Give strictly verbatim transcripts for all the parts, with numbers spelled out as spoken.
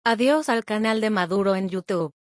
Adiós al canal de Maduro en YouTube.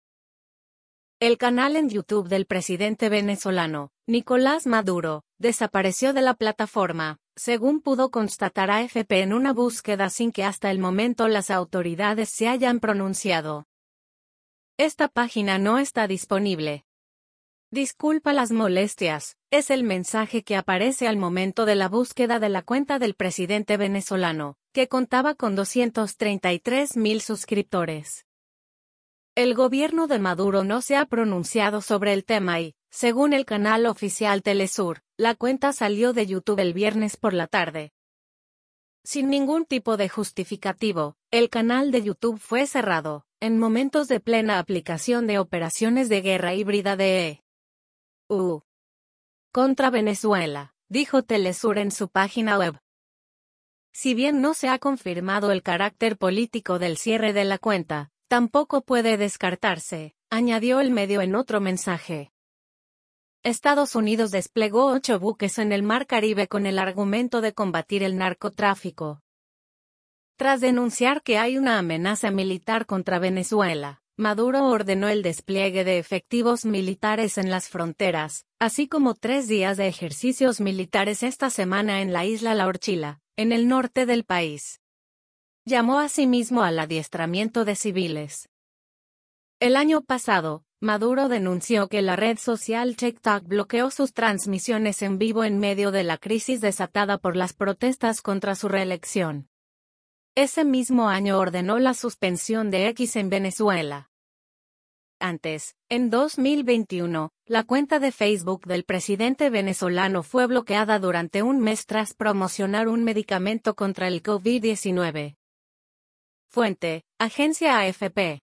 El canal en YouTube del presidente venezolano, Nicolás Maduro, desapareció de la plataforma, según pudo constatar A F P en una búsqueda sin que hasta el momento las autoridades se hayan pronunciado. Esta página no está disponible. Disculpa las molestias, es el mensaje que aparece al momento de la búsqueda de la cuenta del presidente venezolano, que contaba con doscientos treinta y tres mil suscriptores. El gobierno de Maduro no se ha pronunciado sobre el tema y, según el canal oficial Telesur, la cuenta salió de YouTube el viernes por la tarde. Sin ningún tipo de justificativo, el canal de YouTube fue cerrado, en momentos de plena aplicación de operaciones de guerra híbrida de E U contra Venezuela, dijo Telesur en su página web. Si bien no se ha confirmado el carácter político del cierre de la cuenta, tampoco puede descartarse, añadió el medio en otro mensaje. Estados Unidos desplegó ocho buques en el Mar Caribe con el argumento de combatir el narcotráfico. Tras denunciar que hay una amenaza militar contra Venezuela, Maduro ordenó el despliegue de efectivos militares en las fronteras, así como tres días de ejercicios militares esta semana en la isla La Orchila, en el norte del país. Llamó asimismo al adiestramiento de civiles. El año pasado, Maduro denunció que la red social TikTok bloqueó sus transmisiones en vivo en medio de la crisis desatada por las protestas contra su reelección. Ese mismo año ordenó la suspensión de X en Venezuela. Antes, en dos mil veintiuno, la cuenta de Facebook del presidente venezolano fue bloqueada durante un mes tras promocionar un medicamento contra el COVID diecinueve. Fuente, Agencia A F P.